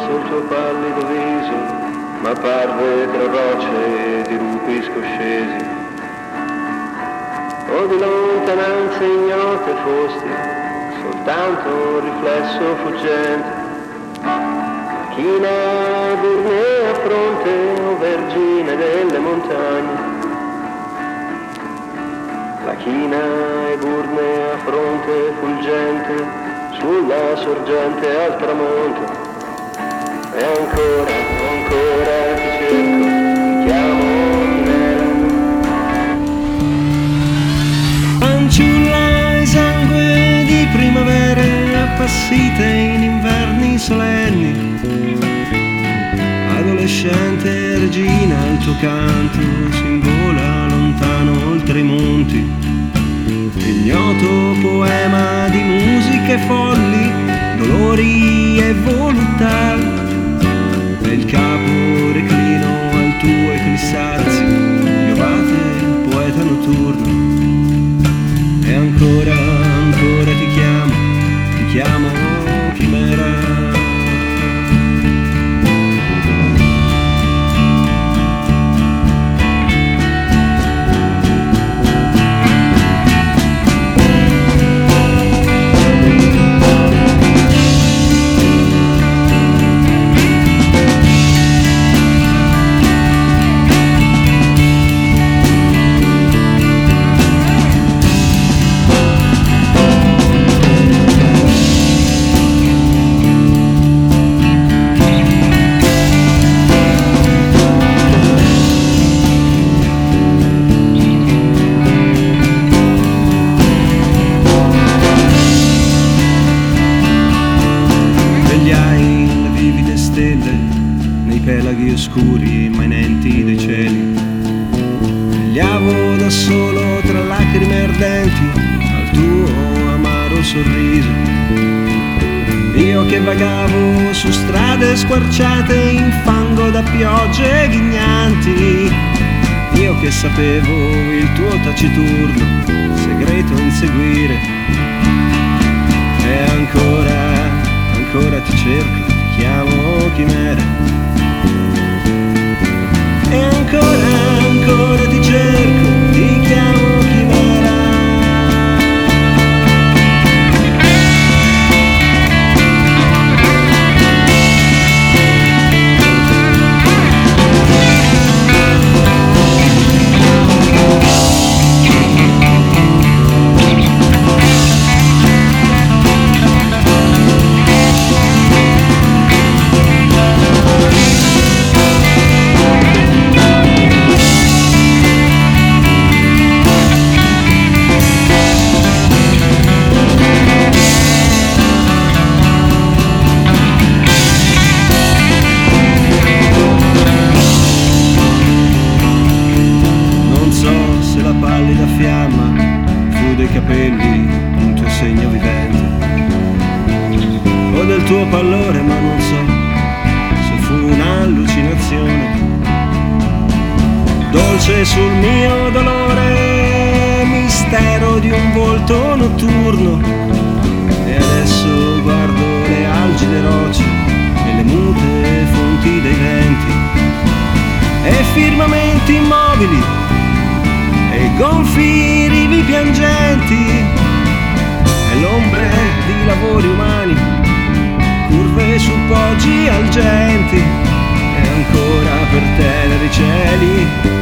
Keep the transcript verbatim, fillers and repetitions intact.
fosse il tuo pallido viso, ma parve tra rocce di rupi scoscesi, o di lontananze ignote fosti, soltanto un riflesso fuggente. China e burne a fronte, o vergine delle montagne. La china e burne a fronte fulgente, sulla sorgente al tramonto. E ancora, ancora ti cerco, ti chiamo Chinera. Fanciulla esangue di primavere, appassite in inverni solenni. Adolescente regina, il tuo canto si invola lontano oltre i monti. Ignoto poema di musiche folli, dolori e volontà. E il capo reclino al tuo eclissarsi, Iovate, il poeta notturno. E ancora, ancora ti chiamo, ti chiamo Chimera. Pelaghi oscuri immanenti dei cieli, vegliavo da solo tra lacrime ardenti al tuo amaro sorriso. Io che vagavo su strade squarciate in fango da piogge ghignanti, io che sapevo il tuo taciturno segreto inseguire. E ancora, ancora ti cerco, ti chiamo Chimera. E ancora, ancora ti cerco, ti chiamo Chimera. Pallida fiamma fu dei capelli un tuo segno vivente, o del tuo pallore, ma non so se fu un'allucinazione. Dolce sul mio dolore, mistero di un volto notturno. E adesso guardo le algide rocce e le mute fonti dei venti e firmamenti immobili e gonfi rivi piangenti, e l'ombre di lavori umani, curve su poggi algenti, e ancora per teneri cieli